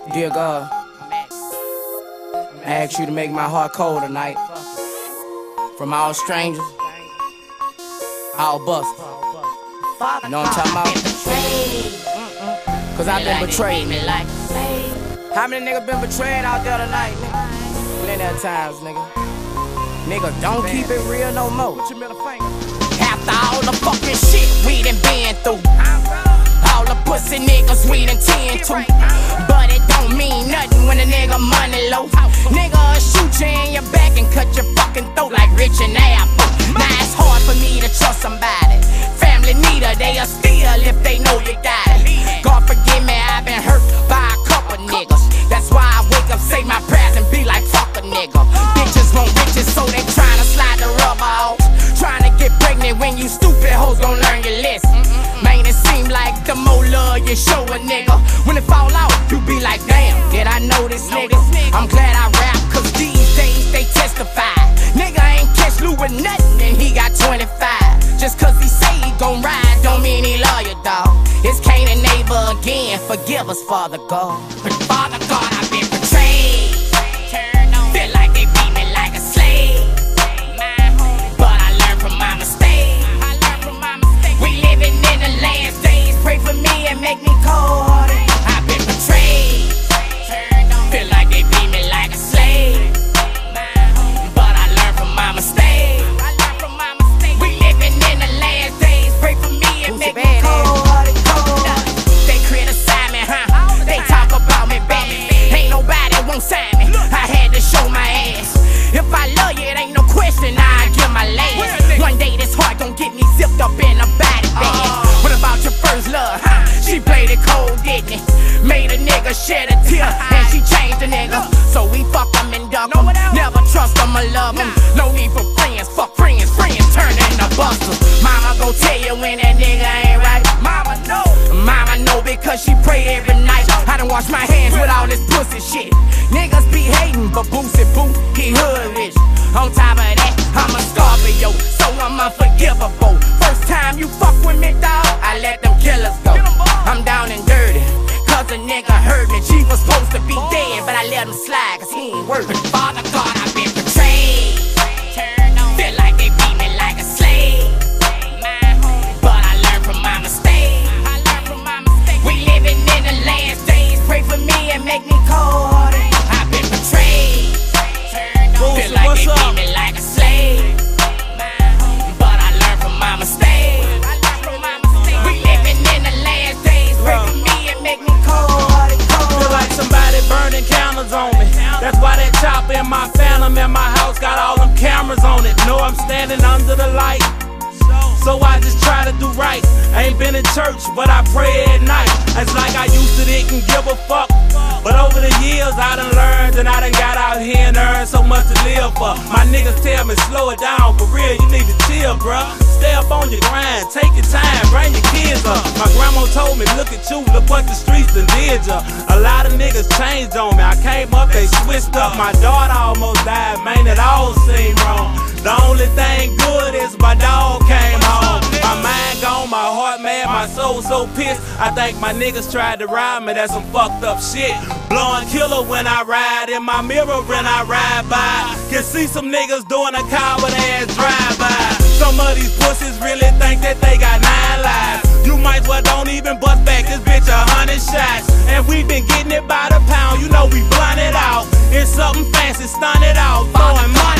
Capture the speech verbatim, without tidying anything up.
Dear God, I ask you to make my heart cold tonight. From all strangers, all busters. You know what I'm talking about? Cause I've been betrayed. How many niggas been betrayed out there tonight, nigga? Plenty of times, nigga. Nigga, don't keep it real no more. After all the fucking shit we done been through, all the pussy niggas we done tend to, but it don't mean nothing when a nigga money low. Nigga shoot you in your back and cut your fucking throat like Rich and Apple. Now it's hard for me to trust somebody. Family need her, they'll steal if they know you got it. God forgive me, I've been hurt by a couple niggas. That's why I wake up, say my prayers and be like, fuck a nigga. Bitches want riches, so they tryna slide the rubber off. Tryna get pregnant when you stupid hoes gon' learn your lesson. Man, it seem like the more love you show a nigga, when it fall out, you be like, damn, did I know this nigga? I'm glad I rap, cause these days they testify. Nigga ain't catch Lou with nothing and he got twenty-five. Just cause he say he gon' ride, don't mean he love you, dawg. It's Cain and Abel again, forgive us, Father God. But Father God, I've been betrayed. Feel like they beat me like a slave, but I learned from my mistakes. We living in the last days, pray for me and make me cold. I've been betrayed. Feel like they beat me like a slave, but I learned from my mistakes. We living in the last days, pray for me and make me cold. They criticize me, huh? They talk about me bad. Ain't nobody won't sign me. I had to show my ass. If I love you, it ain't no question, I give my last. One day this heart gon' get me zipped up in a body bag. What about your first love, huh? She played it cold, didn't it? Made a nigga shed a tear, and she changed a nigga. So we fuck them and duck them. Never trust them or love them. No need for friends, fuck friends. Friends turn into busters. Mama gon' tell you when that nigga ain't right. Mama know, mama know because she pray every night. I done wash my hands with all this pussy shit. Niggas be hating, but Boosie Boo, he hood rich. On top of that, I'm a Scorpio, so I'm unforgivable. First time you fuck with me, dawg, I let them killers go. I'm down and dirty, cause a nigga hurt me. She was supposed to be dead, but I let him slide, cause he ain't worth it. Father God, I've been betrayed. Feel like they beat me like a slave, but I learned from my mistakes. We living in the last days, pray for me and make me cold. I've been betrayed. Feel like they beat me like a slave, but I learned from my mistakes. We living in the last days, pray for me and make me cold. Feel like somebody burning candles on me. That's why that chopper in my phantom in my house got all them cameras on it. Know I'm standing under the light, so I just try to do right. I ain't been in church, but I pray at night. It's like I used to didn't give a fuck, but over the years I done learned, and I done got out here and earned so much to live for. My niggas tell me slow it down, for real, you need to chill, bruh. Stay up on your grind, take your time, bring your kids up. My grandma told me, look at you, look what the streets done did ya. A lot of niggas changed on me, I came up, they switched up. My daughter almost died, man, it all seemed wrong. The only thing good is my dog came home. My mind gone, my heart mad, my soul so pissed. I think my niggas tried to ride me, that's some fucked up shit. Blowing killer when I ride, in my mirror when I ride by. Can see some niggas doing a coward ass drive-by. Some of these pussies really think that they got nine lives. You might well don't even bust back this bitch a hundred shots. And we been getting it by the pound, you know we blunt it out. It's something fancy, stun it out, throwing money